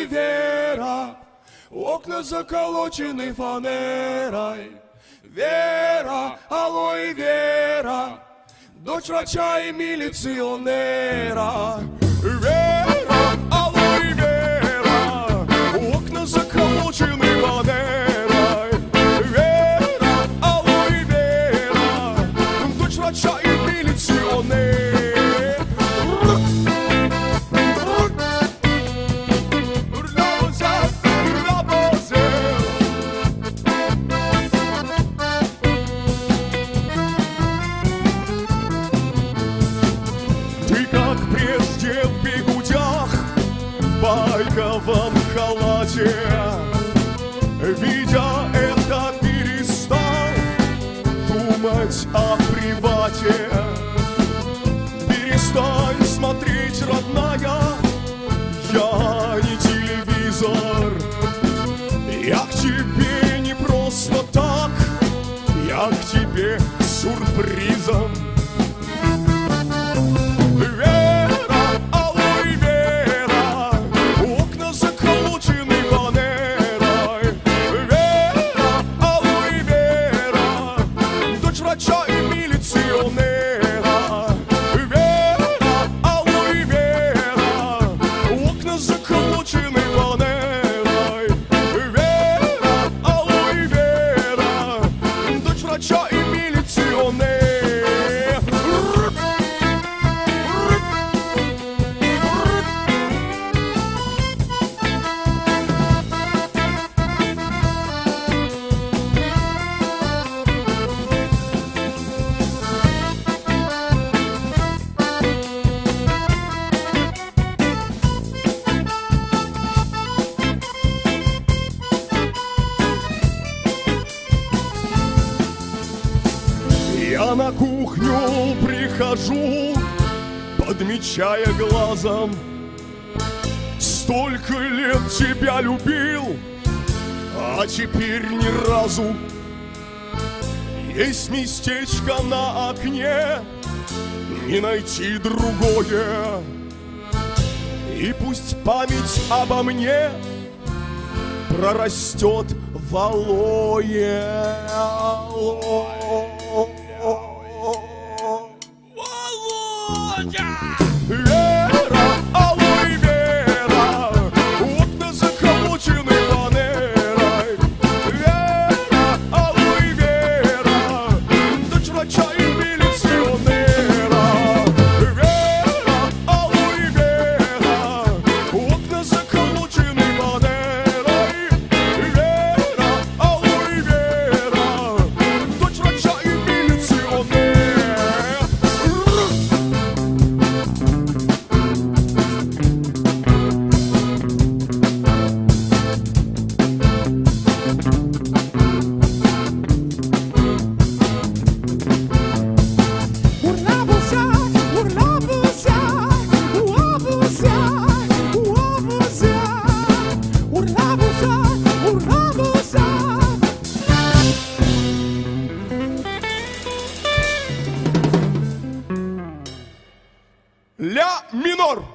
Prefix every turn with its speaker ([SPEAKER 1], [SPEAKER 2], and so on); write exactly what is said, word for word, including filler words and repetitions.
[SPEAKER 1] алой Вера, окна заколочены фанерой. Вера, алой Вера, дочь врача и милиционера. Вера, алой Вера, окна заколочены фанерой. Вера, алой Вера, дочь врача и милиционера. Прежде в бегудях, в байковом халате, видя это, перестал думать о привате. Перестань смотреть, родная, я не телевизор. Я к тебе не просто так, я к тебе с сюрпризом. Я на кухню прихожу, подмечая глазом: столько лет тебя любил, а теперь ни разу. Есть местечко на окне, не найти другое. И пусть память обо мне прорастет в алое. Вера, алой Вера, окна заколочены фанерой. Вера, алой Вера, дочь врача и милиционера. Вера, алой Вера, окна заколочены фанерой. Вера, алой Вера, дочь врача и милиционера. Ля минор.